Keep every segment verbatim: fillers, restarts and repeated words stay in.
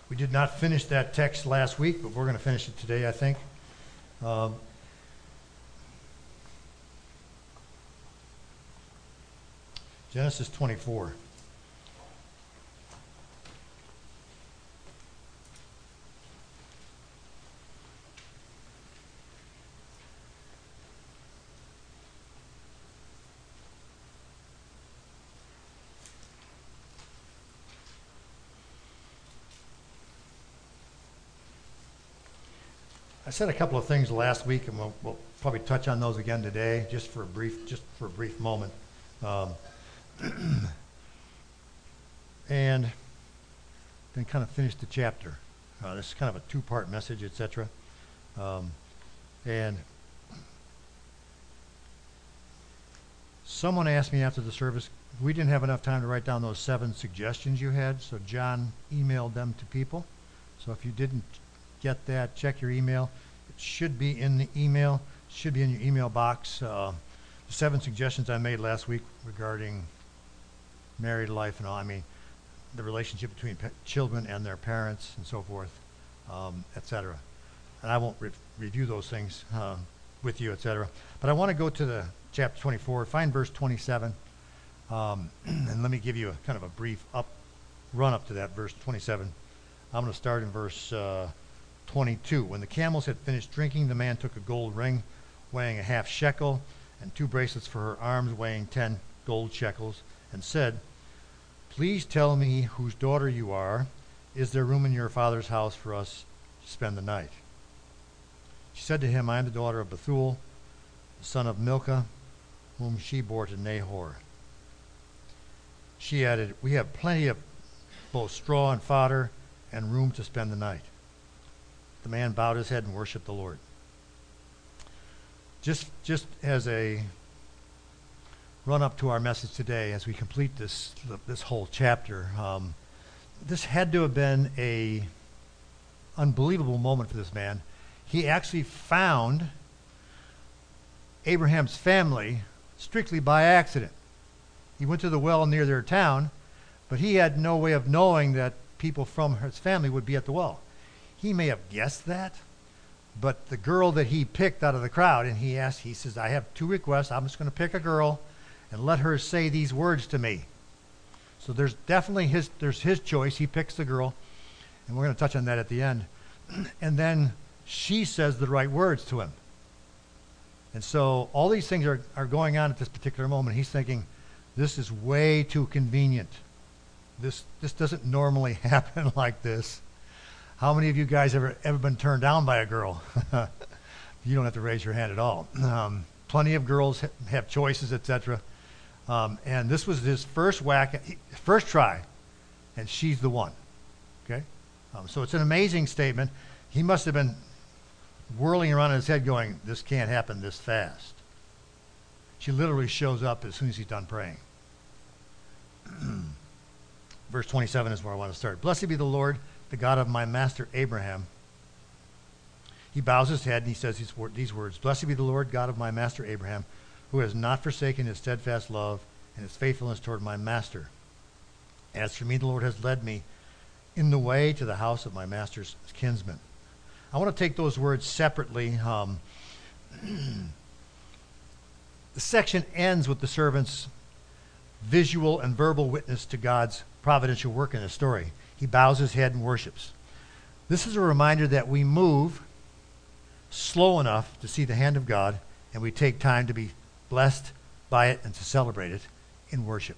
We did not finish that text last week, but we're going to finish it today, I think. Um, Genesis twenty-four. I said a couple of things last week, and we'll, we'll probably touch on those again today, just for a brief, just for a brief moment. Um, and then kind of finish the chapter. Uh, this is kind of a two-part message, et cetera. Um, and someone asked me after the service, we didn't have enough time to write down those seven suggestions you had, so John emailed them to people. So if you didn't get that, check your email. It should be in the email, should be in your email box. Uh, the seven suggestions I made last week regarding married life and all, I mean, the relationship between pe- children and their parents and so forth, um, et cetera. And I won't re- review those things uh, with you, et cetera. But I want to go to the chapter twenty-four, find verse twenty-seven, um, and let me give you a kind of a brief up run up to that verse twenty-seven. I'm going to start in verse uh, twenty-two. When the camels had finished drinking, the man took a gold ring weighing a half shekel and two bracelets for her arms weighing ten gold shekels and said, "Please tell me whose daughter you are. Is there room in your father's house for us to spend the night?" She said to him, "I am the daughter of Bethuel, the son of Milcah, whom she bore to Nahor." She added, "We have plenty of both straw and fodder and room to spend the night." The man bowed his head and worshiped the Lord. Just, just as a run up to our message today, as we complete this this whole chapter, um, this had to have been a unbelievable moment for this man. He actually found Abraham's family strictly by accident. He went to the well near their town, but he had no way of knowing that people from his family would be at the well. He may have guessed that, but the girl that he picked out of the crowd, and he asked, he says, "I have two requests. I'm just going to pick a girl and let her say these words to me." So there's definitely his, there's his choice. He picks the girl, and we're going to touch on that at the end. And then she says the right words to him. And so all these things are, are going on at this particular moment. He's thinking, this is way too convenient. This this doesn't normally happen like this. How many of you guys ever ever been turned down by a girl? You don't have to raise your hand at all. Um, plenty of girls ha- have choices, et cetera. Um, and this was his first whack, at, first try, and she's the one. Okay, um, so it's an amazing statement. He must have been whirling around in his head, going, "This can't happen this fast." She literally shows up as soon as he's done praying. Verse twenty-seven is where I want to start. "Blessed be the Lord, the God of my master Abraham." He bows his head and he says these, wor- these words, "Blessed be the Lord, God of my master Abraham, who has not forsaken his steadfast love and his faithfulness toward my master. As for me, the Lord has led me in the way to the house of my master's kinsman." I want to take those words separately. Um, the section ends with the servant's visual and verbal witness to God's providential work in the story. He bows his head and worships. This is a reminder that we move slow enough to see the hand of God, and we take time to be blessed by it and to celebrate it in worship.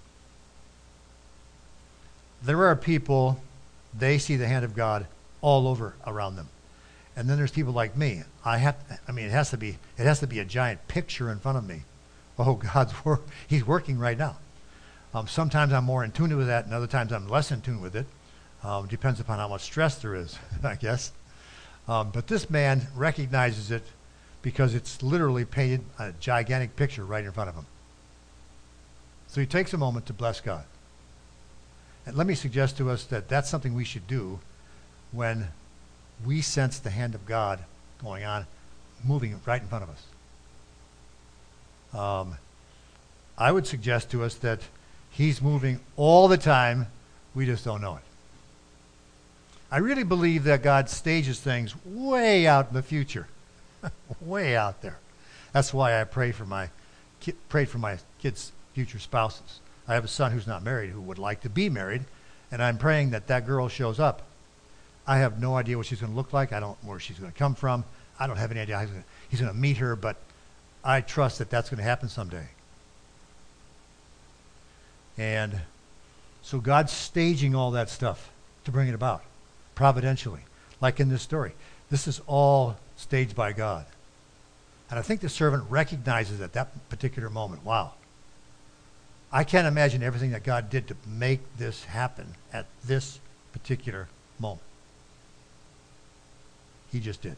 There are people, they see the hand of God all over around them. And then there's people like me. I have, I mean, it has to be, it has to be a giant picture in front of me. Oh, God's work, he's working right now. Um, sometimes I'm more in tune with that, and other times I'm less in tune with it. Um, depends upon how much stress there is, I guess. Um, but this man recognizes it because it's literally painted a gigantic picture right in front of him. So he takes a moment to bless God. And let me suggest to us that that's something we should do when we sense the hand of God going on, moving right in front of us. Um, I would suggest to us that he's moving all the time, we just don't know it. I really believe that God stages things way out in the future, way out there. That's why I pray for my ki- prayed for my kids' future spouses. I have a son who's not married who would like to be married, and I'm praying that that girl shows up. I have no idea what she's going to look like. I don't know where she's going to come from. I don't have any idea how he's going to, he's going to meet her, but I trust that that's going to happen someday. And so God's staging all that stuff to bring it about, providentially, like in this story. This is all staged by God. And I think the servant recognizes at that particular moment, wow, I can't imagine everything that God did to make this happen at this particular moment. He just did.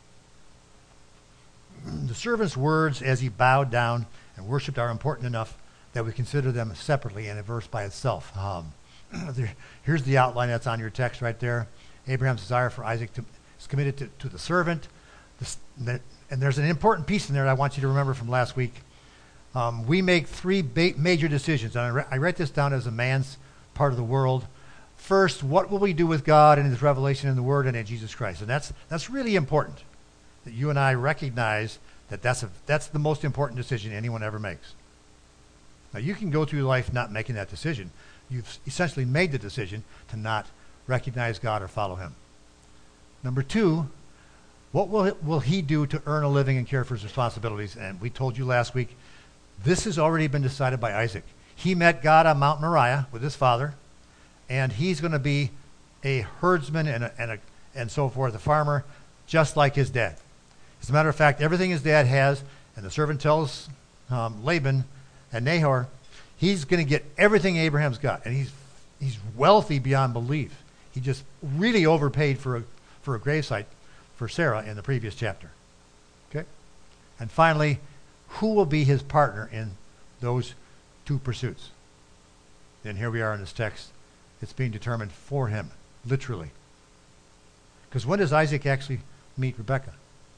The servant's words as he bowed down and worshipped are important enough that we consider them separately in a verse by itself. Um, there, here's the outline that's on your text right there. Abraham's desire for Isaac to, is committed to, to the servant. This, that, and there's an important piece in there that I want you to remember from last week. Um, we make three ba- major decisions. And I, re- I write this down as a man's part of the world. First, what will we do with God and his revelation in the Word and in Jesus Christ? And that's that's really important, that you and I recognize that that's, a, that's the most important decision anyone ever makes. Now, you can go through life not making that decision. You've essentially made the decision to not recognize God or follow him. Number two, what will, will he do to earn a living and care for his responsibilities? And we told you last week, this has already been decided by Isaac. He met God on Mount Moriah with his father, and he's going to be a herdsman and, a, and, a, and so forth, a farmer, just like his dad. As a matter of fact, everything his dad has, and the servant tells um, Laban and Nahor, he's going to get everything Abraham's got, and he's he's wealthy beyond belief. He just really overpaid for a for a gravesite for Sarah in the previous chapter. Okay, and finally, who will be his partner in those two pursuits? And here we are in this text. It's being determined for him, literally. Because when does Isaac actually meet Rebekah?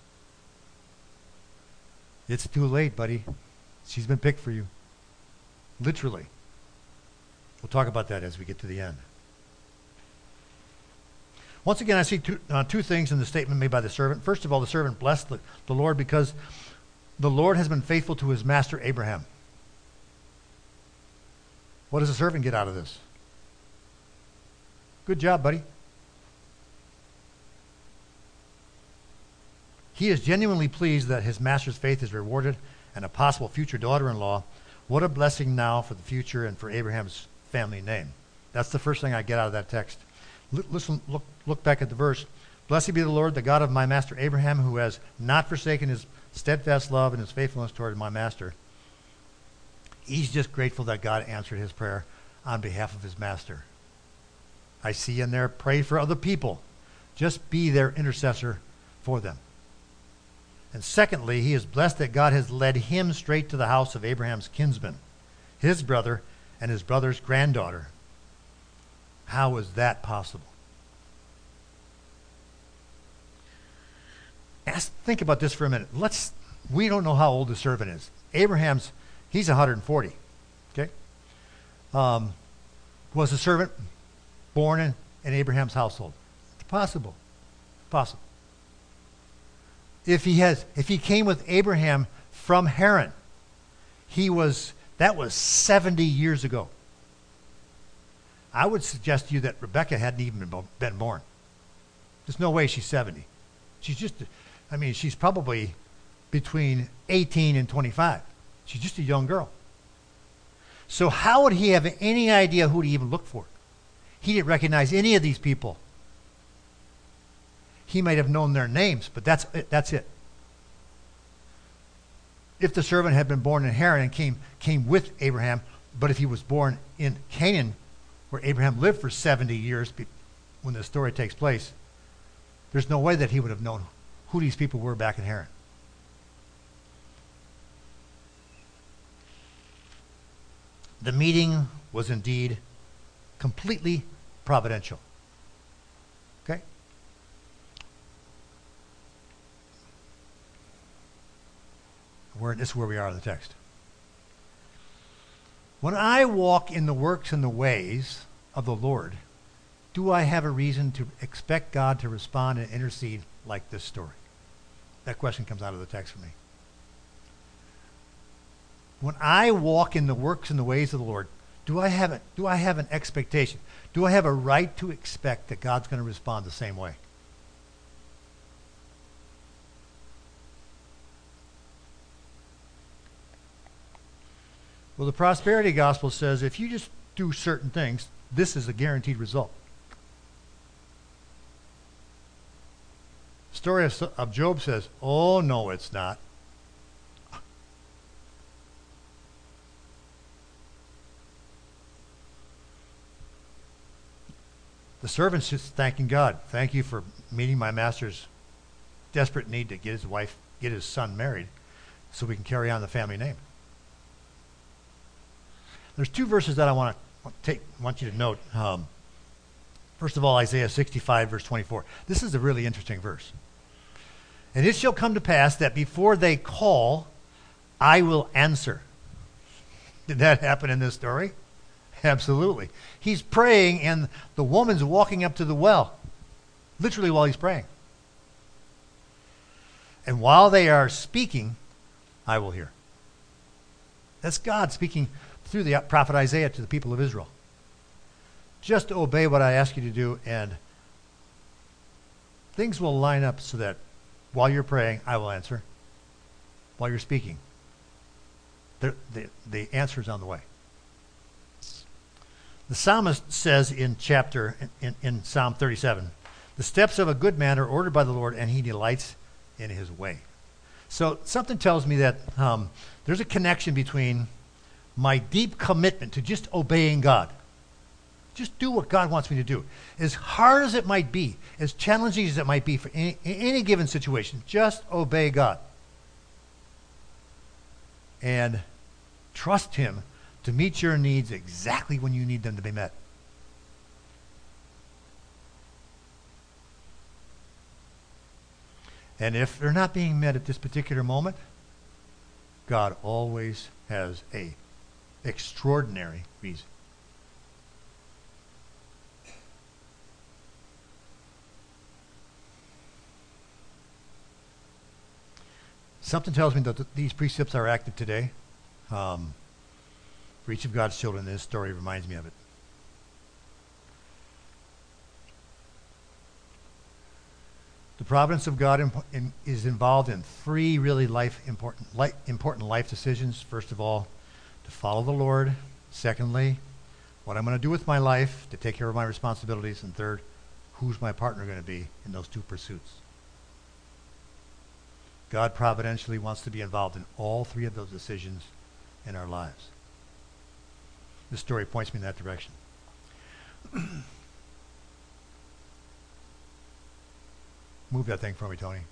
It's too late, buddy. She's been picked for you. Literally. We'll talk about that as we get to the end. Once again, I see two, uh, two things in the statement made by the servant. First of all, the servant blessed the, the Lord because the Lord has been faithful to his master Abraham. What does the servant get out of this? Good job, buddy. He is genuinely pleased that his master's faith is rewarded and a possible future daughter-in-law. What a blessing now for the future and for Abraham's family name. That's the first thing I get out of that text. L- listen, look, look back at the verse. Blessed be the Lord, the God of my master Abraham, who has not forsaken his steadfast love and his faithfulness toward my master. He's just grateful that God answered his prayer on behalf of his master. I see in there, pray for other people. Just be their intercessor for them. And secondly, he is blessed that God has led him straight to the house of Abraham's kinsman, his brother and his brother's granddaughter. How is that possible? Ask, think about this for a minute. Let's. We don't know how old the servant is. Abraham's, he's one hundred forty. Okay. Um, was the servant born in, in Abraham's household? It's possible. Possible. If he has, if he came with Abraham from Haran, he was, that was seventy years ago. I would suggest to you that Rebekah hadn't even been born. There's no way she's seventy. She's just, I mean, she's probably between eighteen and twenty-five. She's just a young girl. So how would he have any idea who to even look for? He didn't recognize any of these people. He might have known their names, but that's it. That's it. If the servant had been born in Haran and came, came with Abraham, but if he was born in Canaan, where Abraham lived for seventy years be, when the story takes place, there's no way that he would have known who these people were back in Haran. The meeting was indeed completely providential. Okay? We're, this is where we are in the text. When I walk in the works and the ways of the Lord, do I have a reason to expect God to respond and intercede like this story? That question comes out of the text for me. When I walk in the works and the ways of the Lord, do I have a, do I have an expectation? Do I have a right to expect that God's going to respond the same way? Well, the prosperity gospel says if you just do certain things, this is a guaranteed result. The story of, of Job says, oh, no, it's not. The servant's just thanking God. Thank you for meeting my master's desperate need to get his wife, get his son married so we can carry on the family name. There's two verses that I want to take, want you to note. Um, first of all, Isaiah sixty-five, verse twenty-four. This is a really interesting verse. And it shall come to pass that before they call, I will answer. Did that happen in this story? Absolutely. He's praying and the woman's walking up to the well, literally while he's praying. And while they are speaking, I will hear. That's God speaking through the prophet Isaiah to the people of Israel. Just obey what I ask you to do, and things will line up so that while you're praying, I will answer. While you're speaking, the, the, the answer is on the way. The psalmist says in chapter, in, in Psalm thirty-seven, the steps of a good man are ordered by the Lord, and he delights in his way. So something tells me that um, there's a connection between my deep commitment to just obeying God. Just do what God wants me to do. As hard as it might be, as challenging as it might be for any, any given situation, just obey God. And trust him to meet your needs exactly when you need them to be met. And if they're not being met at this particular moment, God always has a extraordinary reason. Something tells me that th- these precepts are active today. Um, for each of God's children, this story reminds me of it. The providence of God imp- in, is involved in three really life important, li- important life decisions. First of all, to follow the Lord. Secondly, what I'm going to do with my life to take care of my responsibilities. And third, who's my partner going to be in those two pursuits. God providentially wants to be involved in all three of those decisions in our lives. This story points me in that direction. Move that thing for me, Tony.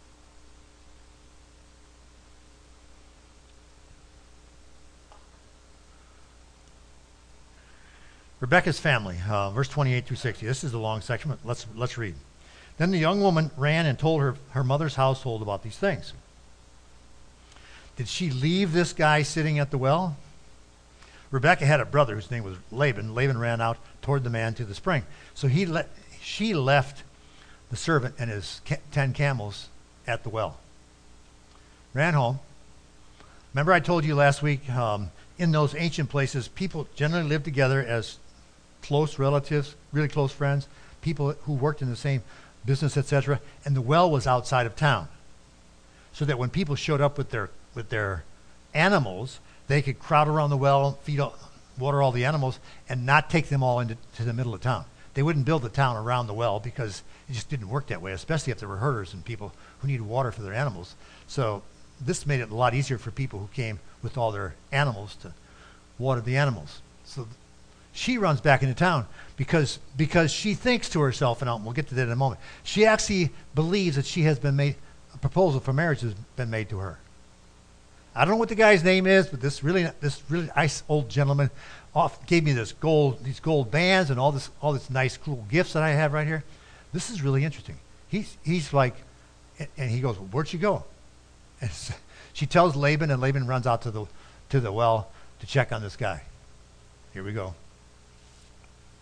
Rebekah's family, uh, verse twenty-eight through sixty. This is a long section, but let's, let's read. Then the young woman ran and told her, her mother's household about these things. Did she leave this guy sitting at the well? Rebekah had a brother whose name was Laban. Laban ran out toward the man to the spring. So he le- she left the servant and his ca- ten camels at the well. Ran home. Remember I told you last week, um, in those ancient places, people generally lived together as close relatives, really close friends, people who worked in the same business, et cetera. And the well was outside of town, so that when people showed up with their with their animals, they could crowd around the well, feed, all, water all the animals, and not take them all into to the middle of town. They wouldn't build the town around the well because it just didn't work that way, especially if there were herders and people who needed water for their animals. So this made it a lot easier for people who came with all their animals to water the animals. So she runs back into town because because she thinks to herself, and I'll, we'll get to that in a moment, she actually believes that she has been made, a proposal for marriage has been made to her. I don't know what the guy's name is, but this really this really nice old gentleman off, gave me this gold these gold bands and all this all this nice cool gifts that I have right here. This is really interesting. He's he's like, and he goes, well, where'd she go? And she tells Laban, and Laban runs out to the to the well to check on this guy. Here we go.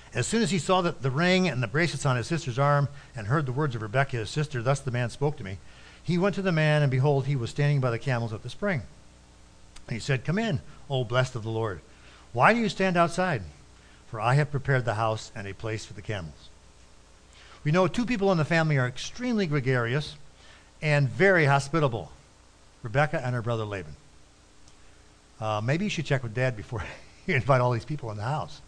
As soon as he saw the, the ring and the bracelets on his sister's arm and heard the words of Rebekah, his sister, thus the man spoke to me, he went to the man, and behold, he was standing by the camels at the spring. And he said, come in, O blessed of the Lord. Why do you stand outside? For I have prepared the house and a place for the camels. We know two people in the family are extremely gregarious and very hospitable, Rebekah and her brother Laban. Uh, maybe you should check with Dad before you invite all these people in the house.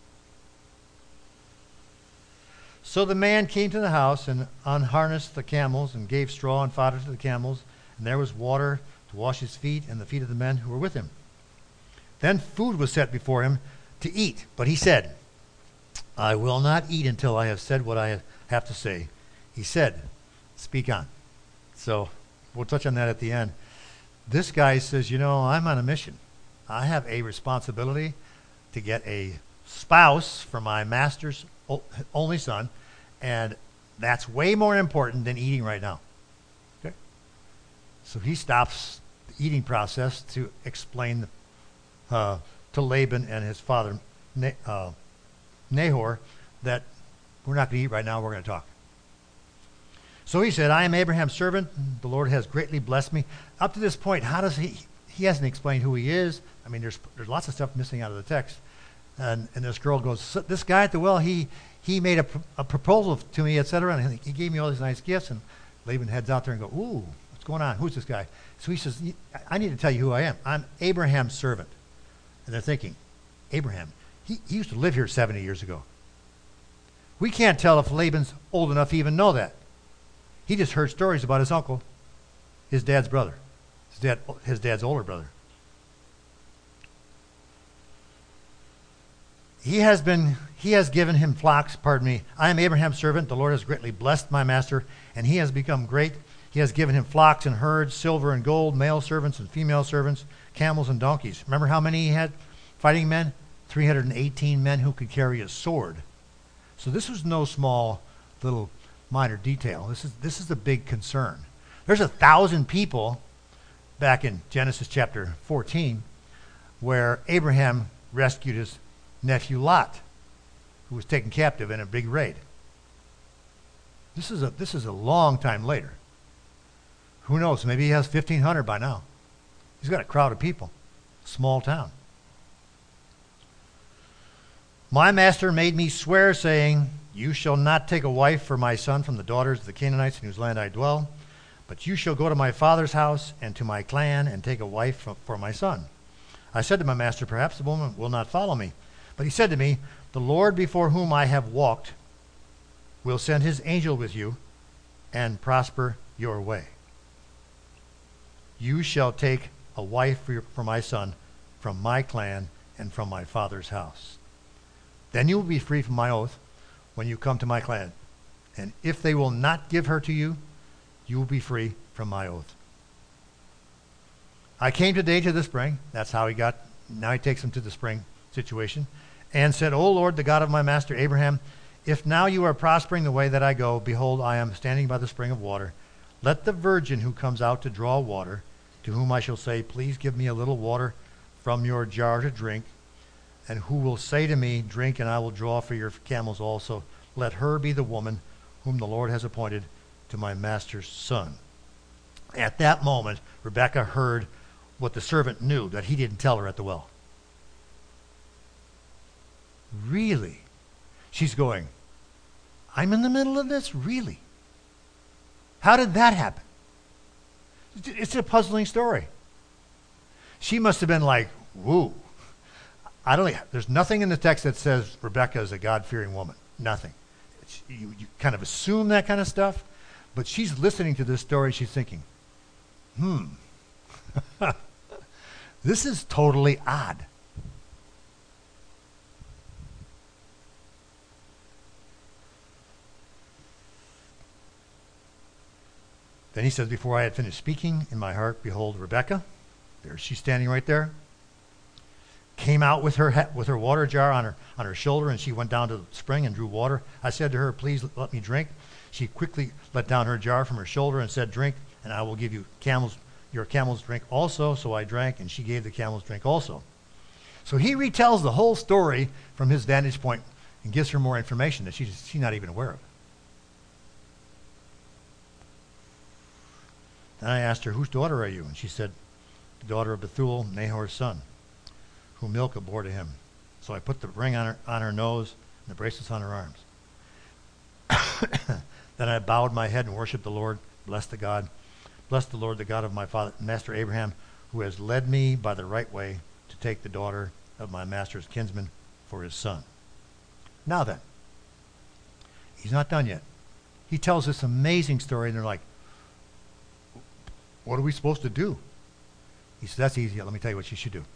So the man came to the house and unharnessed the camels and gave straw and fodder to the camels, and there was water to wash his feet and the feet of the men who were with him. Then food was set before him to eat, but he said, I will not eat until I have said what I have to say. He said, speak on. So we'll touch on that at the end. This guy says, you know, I'm on a mission. I have a responsibility to get a spouse for my master's only son, and that's way more important than eating right now. Okay? So he stops the eating process to explain uh, to Laban and his father uh, Nahor that we're not going to eat right now, we're going to talk. So he said, I am Abraham's servant. The Lord has greatly blessed me. Up to this point, how does he, he hasn't explained who he is. I mean, there's there's lots of stuff missing out of the text. And, and this girl goes, so this guy at the well, he he made a, a proposal to me, et cetera, and he gave me all these nice gifts. And Laban heads out there and goes, ooh, what's going on? Who's this guy? So he says, I need to tell you who I am. I'm Abraham's servant. And they're thinking, Abraham, he, he used to live here seventy years ago. We can't tell if Laban's old enough to even know that. He just heard stories about his uncle, his dad's brother, his dad, his dad's older brother. He has been, he has given him flocks, pardon me. I am Abraham's servant. The Lord has greatly blessed my master, and he has become great. He has given him flocks and herds, silver and gold, male servants and female servants, camels and donkeys. Remember how many he had? Fighting men? three hundred eighteen men who could carry a sword. So this was no small little minor detail. This is this is a big concern. There's a thousand people back in Genesis chapter fourteen where Abraham rescued his nephew Lot, who was taken captive in a big raid. This is a this is a long time later. Who knows? Maybe he has fifteen hundred by now. He's got a crowd of people. Small town. My master made me swear, saying, you shall not take a wife for my son from the daughters of the Canaanites in whose land I dwell, but you shall go to my father's house and to my clan and take a wife for, for my son. I said to my master, perhaps the woman will not follow me. But he said to me, the Lord before whom I have walked will send his angel with you and prosper your way. You shall take a wife for, your, for my son from my clan and from my father's house. Then you will be free from my oath when you come to my clan. And if they will not give her to you, you will be free from my oath. I came today to the spring. That's how he got, now he takes him to the spring situation. And said, O Lord, the God of my master Abraham, if now you are prospering the way that I go, behold, I am standing by the spring of water. Let the virgin who comes out to draw water, to whom I shall say, please give me a little water from your jar to drink, and who will say to me, drink, and I will draw for your camels also. Let her be the woman whom the Lord has appointed to my master's son. At that moment, Rebekah heard what the servant knew, that he didn't tell her at the well. Really? She's going, I'm in the middle of this? Really? How did that happen? It's a puzzling story. She must have been like, whoa. I don't. There's nothing in the text that says Rebekah is a God-fearing woman. Nothing. It's, you, you kind of assume that kind of stuff, but she's listening to this story. She's thinking, hmm, this is totally odd. Then he says, before I had finished speaking in my heart, behold, Rebekah, there she's standing right there, came out with her with her water jar on her on her shoulder, and she went down to the spring and drew water. I said to her, please let me drink. She quickly let down her jar from her shoulder and said, drink, and I will give you camels your camels drink also. So I drank, and she gave the camels drink also. So he retells the whole story from his vantage point, and gives her more information that she's, she's not even aware of. Then I asked her, whose daughter are you? And she said, the daughter of Bethuel, Nahor's son, whom Milcah bore to him. So I put the ring on her, on her nose and the bracelets on her arms. Then I bowed my head and worshiped the Lord, blessed the God, blessed the Lord, the God of my father, master Abraham, who has led me by the right way to take the daughter of my master's kinsman for his son. Now then, he's not done yet. He tells this amazing story, and they're like, what are we supposed to do? He says, that's easy. Let me tell you what you should do.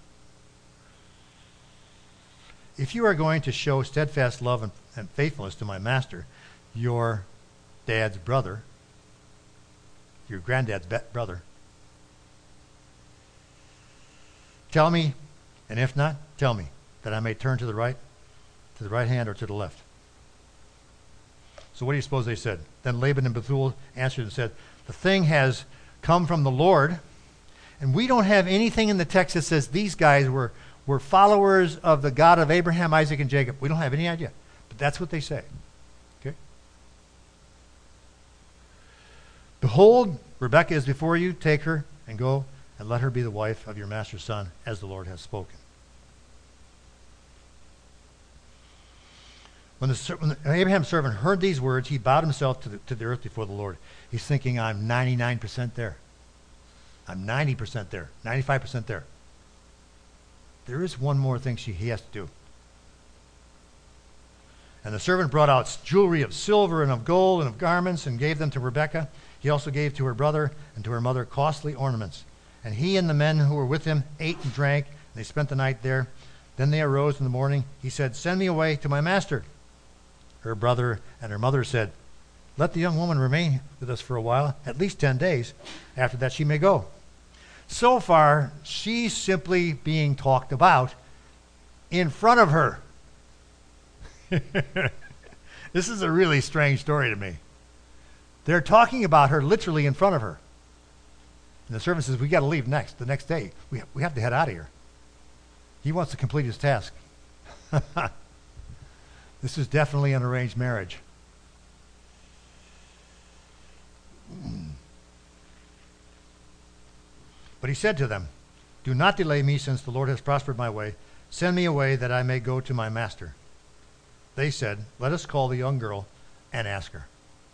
If you are going to show steadfast love and, and faithfulness to my master, your dad's brother, your granddad's be- brother, tell me, and if not, tell me, that I may turn to the right, to the right hand or to the left. So what do you suppose they said? Then Laban and Bethuel answered and said, the thing has come from the Lord, and we don't have anything in the text that says these guys were, were followers of the God of Abraham, Isaac, and Jacob. We don't have any idea. But that's what they say. Okay? Behold, Rebekah is before you. Take her and go and let her be the wife of your master's son, as the Lord has spoken. When, the, when the, Abraham's servant heard these words, he bowed himself to the, to the earth before the Lord. He's thinking, I'm ninety-nine percent there. I'm ninety percent there, ninety-five percent there. There is one more thing she, he has to do. And the servant brought out jewelry of silver and of gold and of garments and gave them to Rebekah. He also gave to her brother and to her mother costly ornaments. And he and the men who were with him ate and drank, and they spent the night there. Then they arose in the morning. He said, send me away to my master. Her brother and her mother said, let the young woman remain with us for a while, at least ten days. After that she may go. So far, she's simply being talked about in front of her. This is a really strange story to me. They're talking about her literally in front of her. And the servant says, we got to leave next, the next day. We, we have to head out of here. He wants to complete his task. This is definitely an arranged marriage. But he said to them, do not delay me, since the Lord has prospered my way. Send me away that I may go to my master. They said, let us call the young girl and ask her.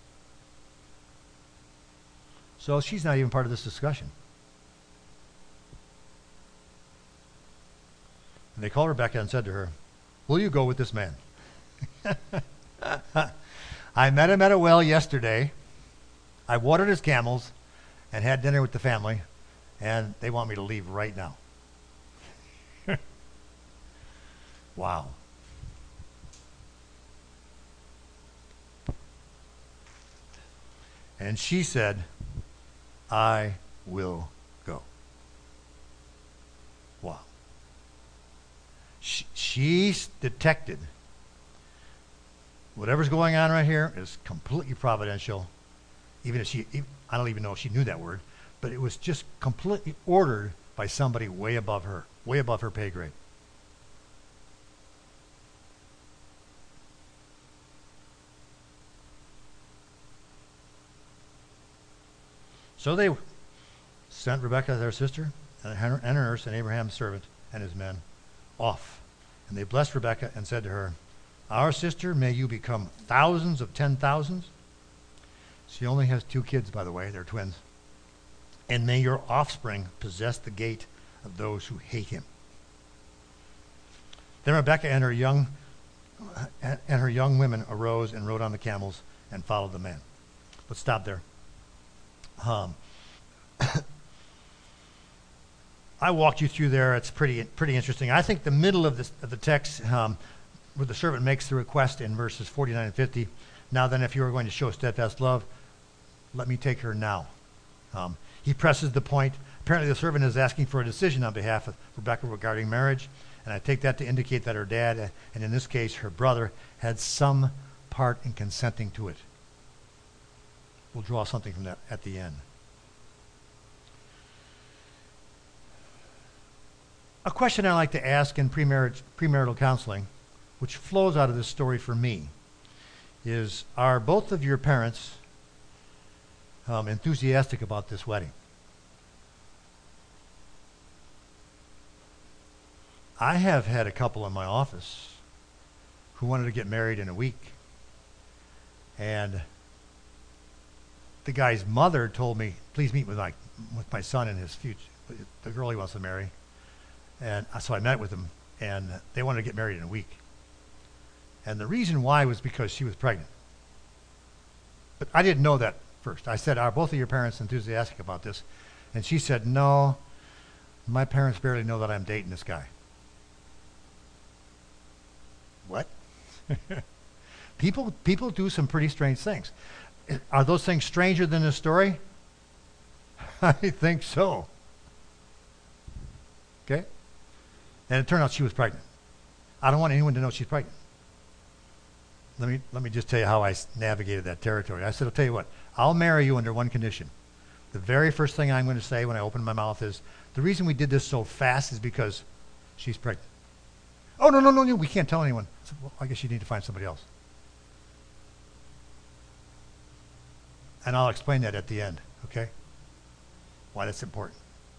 So she's not even part of this discussion. And they called Rebekah and said to her, will you go with this man? I met him at a well yesterday. I watered his camels and had dinner with the family, and they want me to leave right now. Wow. And she said, I will go. Wow. She, she's detected whatever's going on right here is completely providential. Even if she, I don't even know if she knew that word, but it was just completely ordered by somebody way above her, way above her pay grade. So they sent Rebekah, their sister, and her, and her nurse, and Abraham's servant, and his men off. And they blessed Rebekah and said to her, our sister, may you become thousands of ten thousands. She only has two kids, by the way. They're twins. And may your offspring possess the gate of those who hate him. Then Rebekah and her young and her young women arose and rode on the camels and followed the man. Let's stop there. Um, I walked you through there. It's pretty pretty interesting. I think the middle of, this, of the text, um, where the servant makes the request in verses forty-nine and fifty, now then, if you are going to show steadfast love, let me take her now. Um, he presses the point. Apparently the servant is asking for a decision on behalf of Rebekah regarding marriage, and I take that to indicate that her dad, and in this case her brother, had some part in consenting to it. We'll draw something from that at the end. A question I like to ask in premarriage, premarital counseling, which flows out of this story for me, is, are both of your parents um, enthusiastic about this wedding? I have had a couple in my office who wanted to get married in a week. And the guy's mother told me, please meet with my, with my son and his future, the girl he wants to marry. And so I met with them, and they wanted to get married in a week. And the reason why was because she was pregnant. But I didn't know that first. I said, are both of your parents enthusiastic about this? And she said, no, my parents barely know that I'm dating this guy. What? people people do some pretty strange things. Are those things stranger than this story? I think so. Okay? And it turned out she was pregnant. I don't want anyone to know she's pregnant. Let me let me just tell you how I s- navigated that territory. I said, I'll tell you what, I'll marry you under one condition. The very first thing I'm going to say when I open my mouth is, the reason we did this so fast is because she's pregnant. Oh, no, no, no, no, we can't tell anyone. I said, well, I guess you need to find somebody else. And I'll explain that at the end, okay? Why that's important.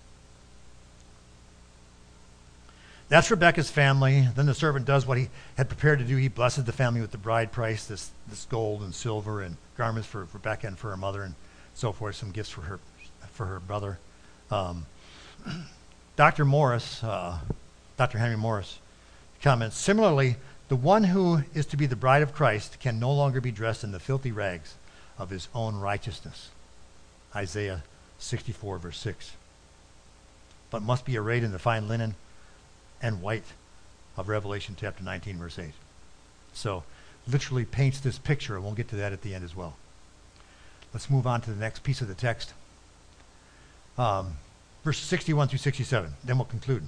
That's Rebekah's family. Then the servant does what he had prepared to do. He blesses the family with the bride price, this, this gold and silver and garments for Rebekah and for her mother and so forth, some gifts for her for her brother. Um, Doctor Morris, uh, Doctor Henry Morris, comments, similarly, the one who is to be the bride of Christ can no longer be dressed in the filthy rags of his own righteousness. Isaiah sixty-four, verse six. But must be arrayed in the fine linen and white of Revelation chapter nineteen, verse eight. So, literally paints this picture, and we'll get to that at the end as well. Let's move on to the next piece of the text. Um, verse sixty-one through sixty-seven, then we'll conclude.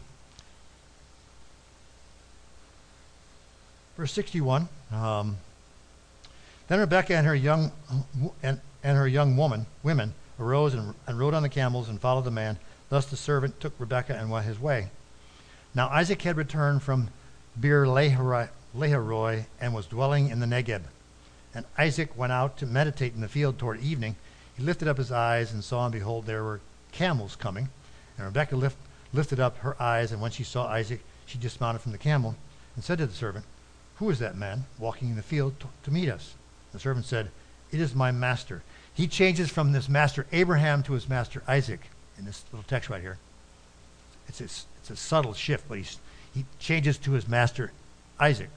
Verse sixty-one, um, then Rebekah and her young and, and her young woman women arose and, and rode on the camels and followed the man. Thus the servant took Rebekah and went his way. Now Isaac had returned from Beer Lahairoi and was dwelling in the Negeb. And Isaac went out to meditate in the field toward evening. He lifted up his eyes and saw, and behold, there were camels coming. And Rebekah lift, lifted up her eyes, and when she saw Isaac, she dismounted from the camel and said to the servant, who is that man walking in the field to, to meet us? The servant said, it is my master. He changes from this master Abraham to his master Isaac in this little text right here. It's a, it's a subtle shift, but he's, he changes to his master Isaac.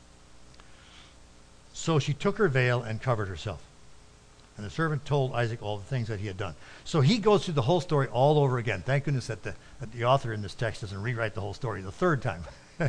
So she took her veil and covered herself. And the servant told Isaac all the things that he had done. So he goes through the whole story all over again. Thank goodness that the, that the author in this text doesn't rewrite the whole story the third time.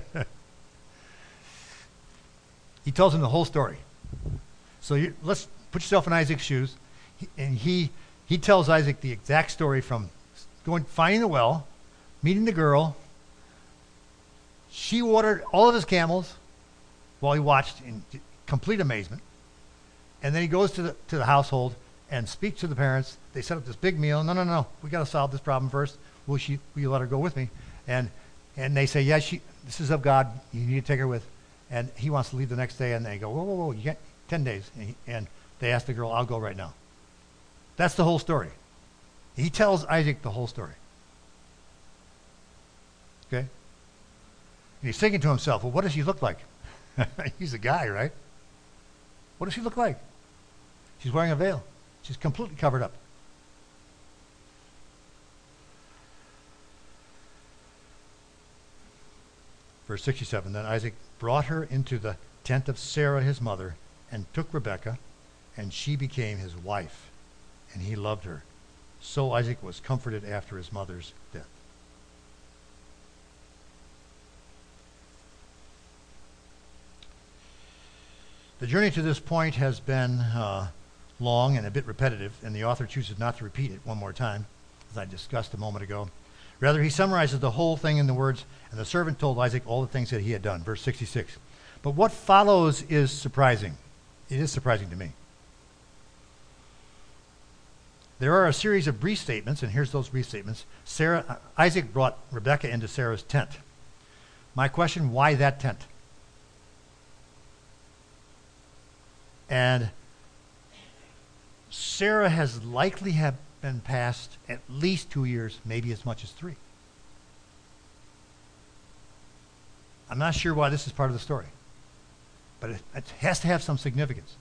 He tells him the whole story. So you, let's put yourself in Isaac's shoes. He, and he he tells Isaac the exact story from going finding the well, meeting the girl. She watered all of his camels while he watched in complete amazement. And then he goes to the to the household and speaks to the parents. They set up this big meal. No, no, no. We got to solve this problem first. Will she? Will you let her go with me? And and they say, yes, she. This is of God. You need to take her with. And he wants to leave the next day, and they go, whoa, whoa, whoa, you get ten days. And, he, and they ask the girl, I'll go right now. That's the whole story. He tells Isaac the whole story. Okay? And he's thinking to himself, well, what does she look like? He's a guy, right? What does she look like? She's wearing a veil. She's completely covered up. Verse sixty-seven, then Isaac brought her into the tent of Sarah his mother and took Rebekah, and she became his wife, and he loved her. So Isaac was comforted after his mother's death. The journey to this point has been uh, long and a bit repetitive, and the author chooses not to repeat it one more time, as I discussed a moment ago. Rather, he summarizes the whole thing in the words, and the servant told Isaac all the things that he had done. Verse sixty-six. But what follows is surprising. It is surprising to me. There are a series of brief statements, and here's those brief statements. Sarah, uh, Isaac brought Rebekah into Sarah's tent. My question, why that tent? And Sarah has likely have been past at least two years, maybe as much as three. I'm not sure why this is part of the story, but it, it has to have some significance.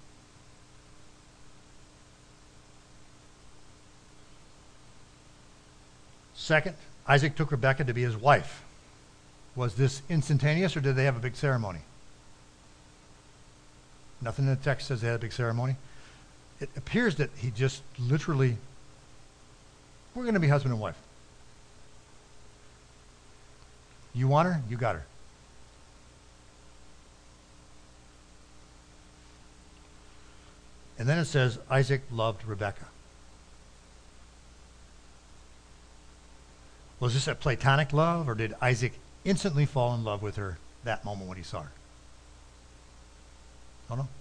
Second, Isaac took Rebekah to be his wife. Was this instantaneous, or did they have a big ceremony? Nothing in the text says they had a big ceremony. It appears that he just literally, we're going to be husband and wife. You want her? You got her. And then it says Isaac loved Rebekah. Was this a platonic love, or did Isaac instantly fall in love with her that moment when he saw her? Don't know.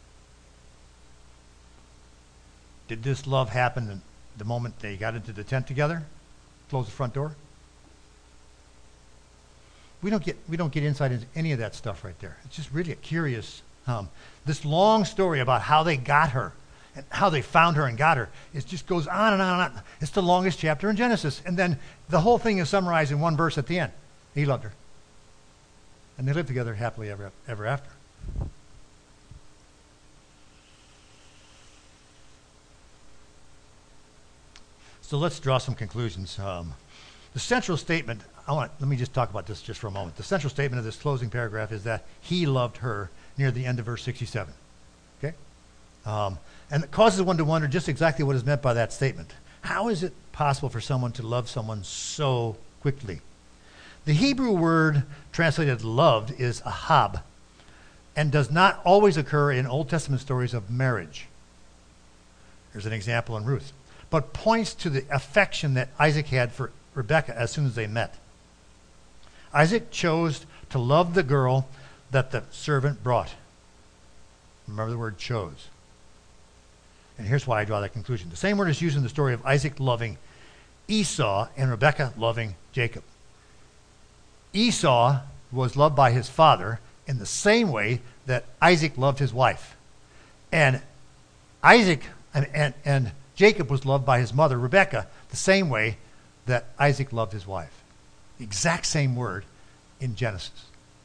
Did this love happen the moment they got into the tent together? Closed the front door? We don't get we don't get insight into any of that stuff right there. It's just really a curious, um, this long story about how they got her and how they found her and got her. It just goes on and on and on. It's the longest chapter in Genesis. And then the whole thing is summarized in one verse at the end. He loved her. And they lived together happily ever, ever after. So let's draw some conclusions. Um, the central statement, I want let me just talk about this just for a moment. The central statement of this closing paragraph is that he loved her near the end of verse sixty-seven. Okay? Um, and it causes one to wonder just exactly what is meant by that statement. How is it possible for someone to love someone so quickly? The Hebrew word translated loved is ahab, and does not always occur in Old Testament stories of marriage. There's an example in Ruth. But points to the affection that Isaac had for Rebekah as soon as they met. Isaac chose to love the girl that the servant brought. Remember the word chose. And here's why I draw that conclusion. The same word is used in the story of Isaac loving Esau and Rebekah loving Jacob. Esau was loved by his father in the same way that Isaac loved his wife. And Isaac and, and, and Jacob was loved by his mother, Rebekah, the same way that Isaac loved his wife. The exact same word in Genesis.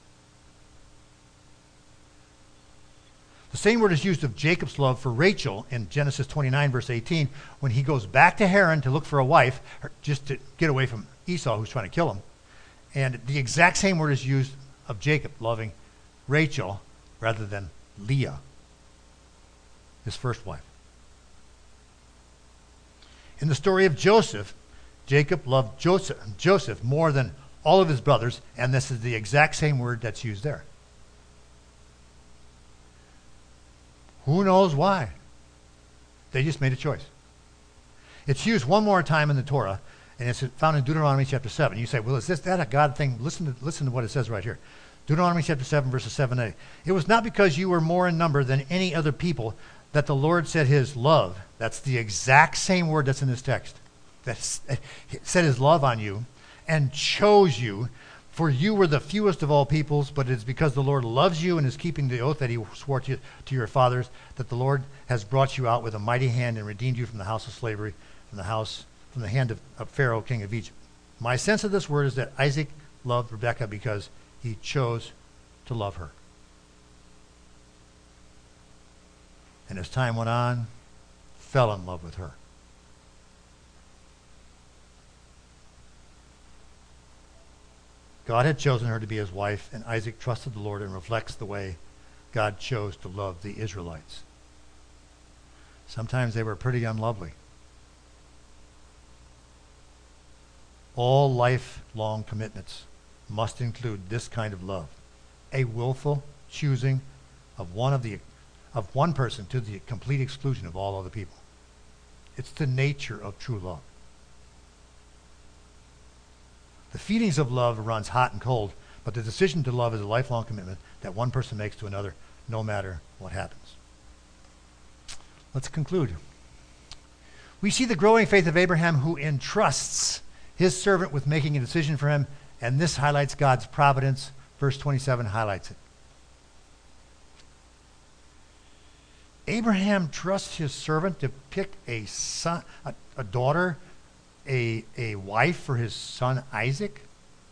The same word is used of Jacob's love for Rachel in Genesis twenty-nine, verse eighteen, when he goes back to Haran to look for a wife, just to get away from Esau, who's trying to kill him. And the exact same word is used of Jacob loving Rachel rather than Leah, his first wife. In the story of Joseph, Jacob loved Joseph, Joseph more than all of his brothers, and this is the exact same word that's used there. Who knows why? They just made a choice. It's used one more time in the Torah, and it's found in Deuteronomy chapter seven. You say, well, is this that a God thing? Listen to, listen to what it says right here. Deuteronomy chapter seven, verses seven a. It was not because you were more in number than any other people that the Lord set his love. That's the exact same word that's in this text. That set his love on you and chose you. For you were the fewest of all peoples, but it is because the Lord loves you and is keeping the oath that he swore to, to your fathers, that the Lord has brought you out with a mighty hand and redeemed you from the house of slavery, from the house, from the hand of, of Pharaoh, king of Egypt. My sense of this word is that Isaac loved Rebekah because he chose to love her. And as time went on, fell in love with her. God had chosen her to be his wife, and Isaac trusted the Lord and reflects the way God chose to love the Israelites. Sometimes they were pretty unlovely. All lifelong commitments must include this kind of love, a willful choosing of one of the of one person to the complete exclusion of all other people. It's the nature of true love. The feelings of love runs hot and cold, but the decision to love is a lifelong commitment that one person makes to another, no matter what happens. Let's conclude. We see the growing faith of Abraham, who entrusts his servant with making a decision for him, and this highlights God's providence. Verse twenty-seven highlights it. Abraham trusts his servant to pick a son, a, a daughter, a, a wife for his son Isaac?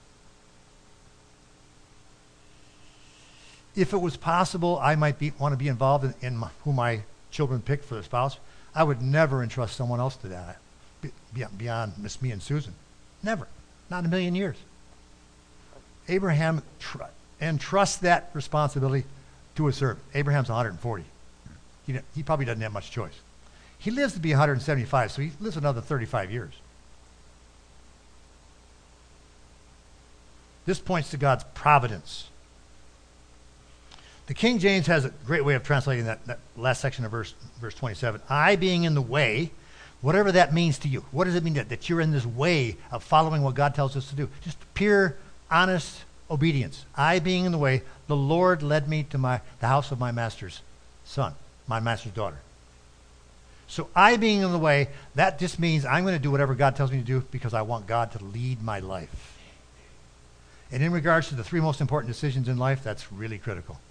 If it was possible, I might be, want to be involved in, in my, who my children pick for their spouse. I would never entrust someone else to that, beyond, beyond Miss Me and Susan. Never. Not in a million years. Abraham tr- entrusts that responsibility to a servant. Abraham's one hundred forty. He, he probably doesn't have much choice. He lives to be one hundred seventy-five, so he lives another thirty-five years. This points to God's providence. The King James has a great way of translating that, that last section of verse, verse twenty-seven. I being in the way, whatever that means to you. What does it mean that, that you're in this way of following what God tells us to do? Just pure, honest obedience. I being in the way, the Lord led me to my the house of my master's son, my master's daughter. So I being in the way, that just means I'm going to do whatever God tells me to do because I want God to lead my life. And in regards to the three most important decisions in life, that's really critical.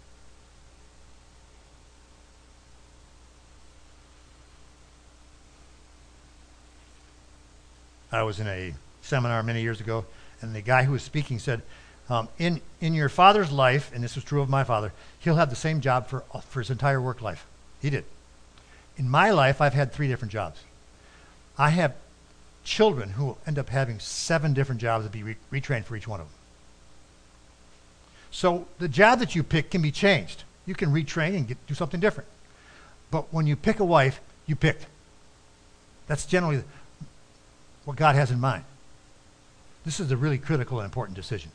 I was in a seminar many years ago, and the guy who was speaking said, um, in, in your father's life, and this was true of my father, he'll have the same job for, for his entire work life. He did. In my life, I've had three different jobs. I have children who will end up having seven different jobs and be re- retrained for each one of them. So the job that you pick can be changed. You can retrain and get, do something different. But when you pick a wife, you picked. That's generally what God has in mind. This is a really critical and important decision.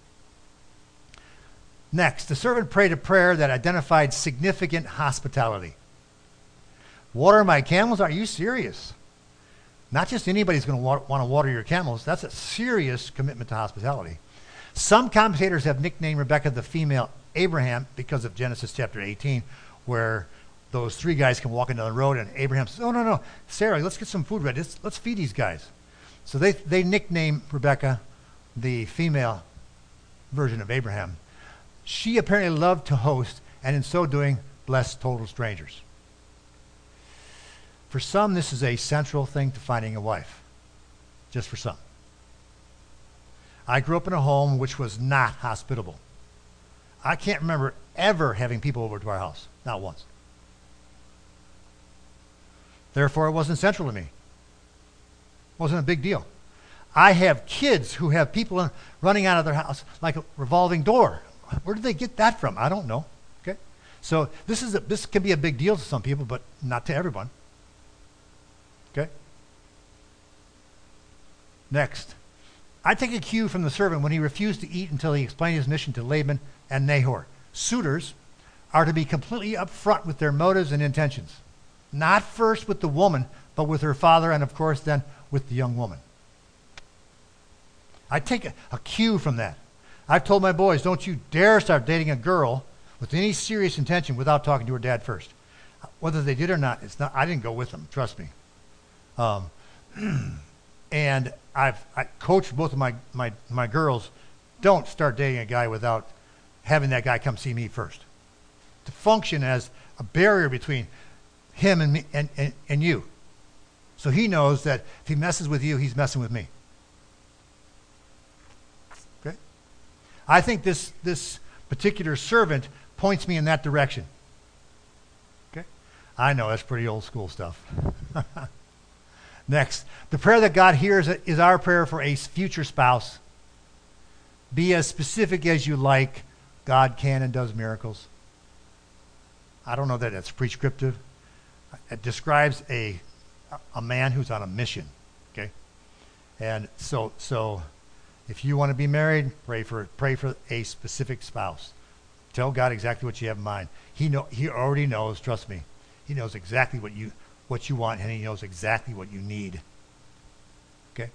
Next, the servant prayed a prayer that identified significant hospitality. Water my camels? Are you serious? Not just anybody's going to wa- want to water your camels. That's a serious commitment to hospitality. Some commentators have nicknamed Rebekah the female Abraham because of Genesis chapter eighteen, where those three guys can walk into the road and Abraham says, oh, no, no, Sarah, let's get some food ready. Let's, let's feed these guys. So they, they nicknamed Rebekah the female version of Abraham. She apparently loved to host, and in so doing, blessed total strangers. For some, this is a central thing to finding a wife. Just for some. I grew up in a home which was not hospitable. I can't remember ever having people over to our house. Not once. Therefore, it wasn't central to me. It wasn't a big deal. I have kids who have people in, running out of their house like a revolving door. Where did they get that from? I don't know. Okay, so this is a, this can be a big deal to some people, but not to everyone. Okay. Next, I take a cue from the servant when he refused to eat until he explained his mission to Laban and Nahor. Suitors are to be completely upfront with their motives and intentions, not first with the woman, but with her father, and of course then with the young woman. I take a, a cue from that. I've told my boys, don't you dare start dating a girl with any serious intention without talking to her dad first. Whether they did or not, it's not. I didn't go with them, trust me. Um, and I've I coached both of my, my, my girls, don't start dating a guy without having that guy come see me first. To function as a barrier between him and me and, and, and you. So he knows that if he messes with you, he's messing with me. Okay? I think this this particular servant points me in that direction. Okay? I know that's pretty old school stuff. Next, the prayer that God hears is our prayer for a future spouse. Be as specific as you like. God can and does miracles. I don't know that that's prescriptive. It describes a a man who's on a mission. Okay, and so so if you want to be married, pray for pray for a specific spouse. Tell God exactly what you have in mind. He know He already knows. Trust me, He knows exactly what you what you want, and He knows exactly what you need. Okay.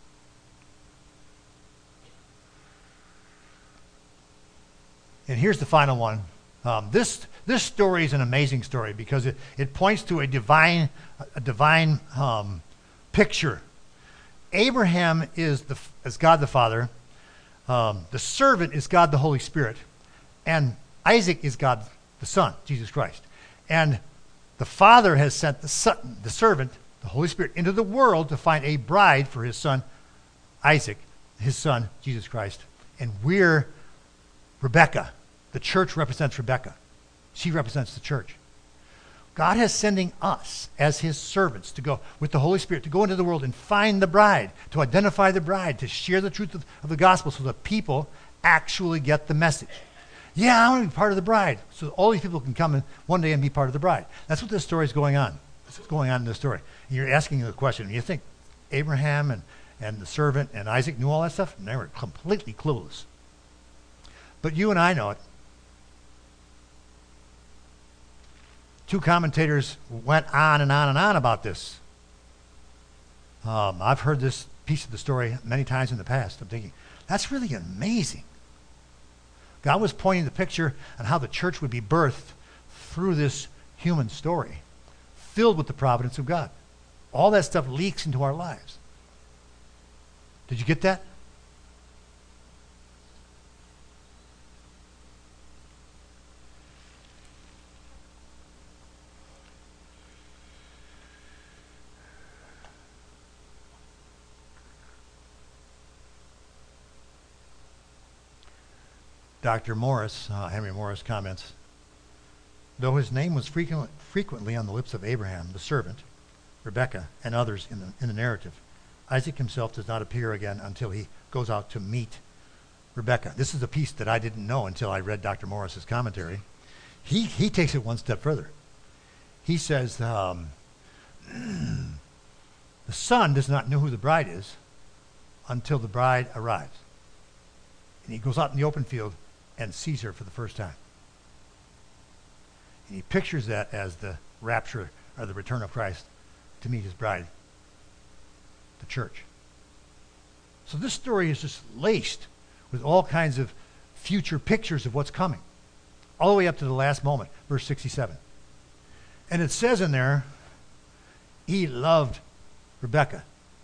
And here's the final one. Um, this this story is an amazing story because it, it points to a divine a divine um, picture. Abraham is the is God the Father. Um, the servant is God the Holy Spirit, and Isaac is God the Son, Jesus Christ. And The Father has sent the son, the servant, the Holy Spirit, into the world to find a bride for his son, Isaac, his son, Jesus Christ. And we're Rebecca. The church represents Rebecca. She represents the church. God is sending us as his servants to go with the Holy Spirit, to go into the world and find the bride, to identify the bride, to share the truth of, of the gospel so that people actually get the message. Yeah, I want to be part of the bride. So all these people can come in one day and be part of the bride. That's what this story is going on. That's what's going on in this story. And you're asking the question, you think Abraham and, and the servant and Isaac knew all that stuff? And they were completely clueless. But you and I know it. Two commentators went on and on and on about this. Um, I've heard this piece of the story many times in the past. I'm thinking, that's really amazing. God was pointing the picture on how the church would be birthed through this human story, filled with the providence of God. All that stuff leaks into our lives. Did you get that? Doctor Morris, uh, Henry Morris, comments, though his name was frequent, frequently on the lips of Abraham, the servant, Rebekah, and others in the, in the narrative, Isaac himself does not appear again until he goes out to meet Rebekah. This is a piece that I didn't know until I read Doctor Morris's commentary. He, he takes it one step further. He says um, the son does not know who the bride is until the bride arrives. And he goes out in the open field and sees her for the first time. And he pictures that as the rapture or the return of Christ to meet his bride, the church. So this story is just laced with all kinds of future pictures of what's coming, all the way up to the last moment, verse sixty-seven. And it says in there, he loved Rebekah.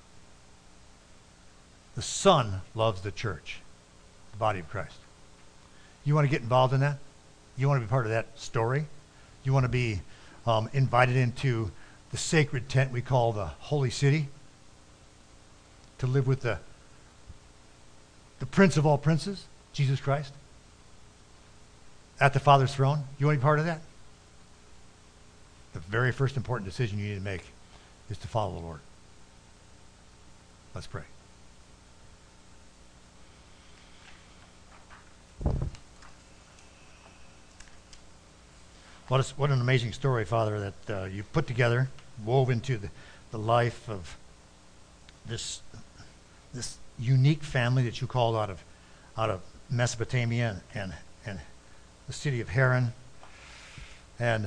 The Son loves the church, the body of Christ. You want to get involved in that? You want to be part of that story? You want to be um, invited into the sacred tent we call the Holy City? To live with the, the Prince of all princes, Jesus Christ? At the Father's throne? You want to be part of that? The very first important decision you need to make is to follow the Lord. Let's pray. What, is, what an amazing story, Father, that uh, you put together, wove into the, the life of this, this unique family that you called out of, out of Mesopotamia and, and, and the city of Haran, and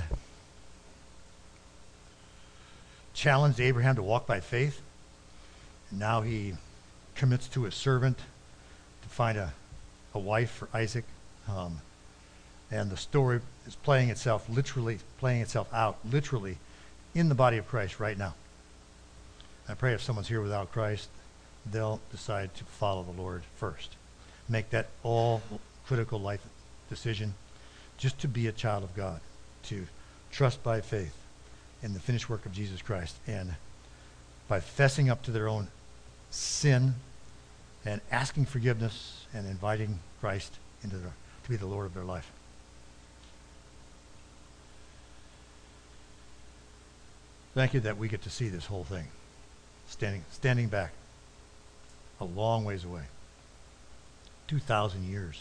challenged Abraham to walk by faith. And now he commits to his servant to find a, a wife for Isaac. Um, and the story is playing itself, literally playing itself out, literally in the body of Christ right now. I pray if someone's here without Christ, they'll decide to follow the Lord first. Make that all critical life decision just to be a child of God, to trust by faith in the finished work of Jesus Christ, and by fessing up to their own sin and asking forgiveness and inviting Christ into the, to be the Lord of their life. Thank you that we get to see this whole thing standing standing back a long ways away, two thousand years,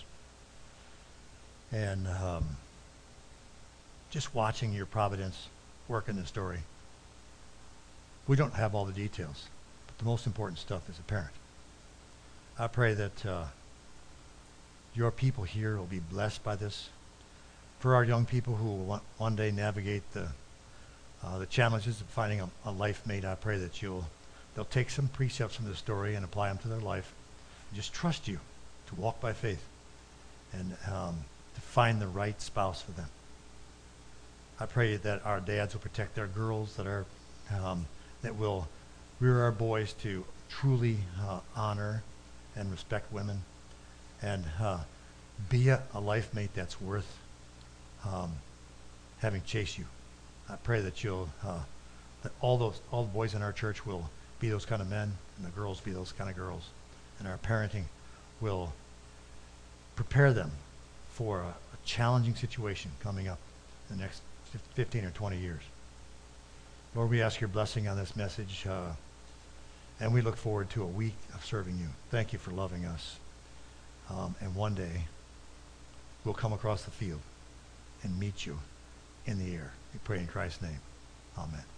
and um, just watching your providence work in this story. We don't have all the details, but the most important stuff is apparent. I pray that uh, your people here will be blessed by this. For our young people who will want, one day navigate the uh, the challenges of finding a, a life mate, I pray that you'll they'll take some precepts from this story and apply them to their life. And just trust you to walk by faith and um, to find the right spouse for them. I pray that our dads will protect their girls, that are um, that will rear our boys to truly uh, honor and respect women, and uh, be a, a life mate that's worth um, having chased you I pray that you'll, uh, that all those, all the boys in our church will be those kind of men, and the girls be those kind of girls, and our parenting will prepare them for a, a challenging situation coming up in the next fifteen or twenty years. Lord, we ask your blessing on this message, uh, and we look forward to a week of serving you. Thank you for loving us. Um, and one day, we'll come across the field and meet you in the air. We pray in Christ's name. Amen.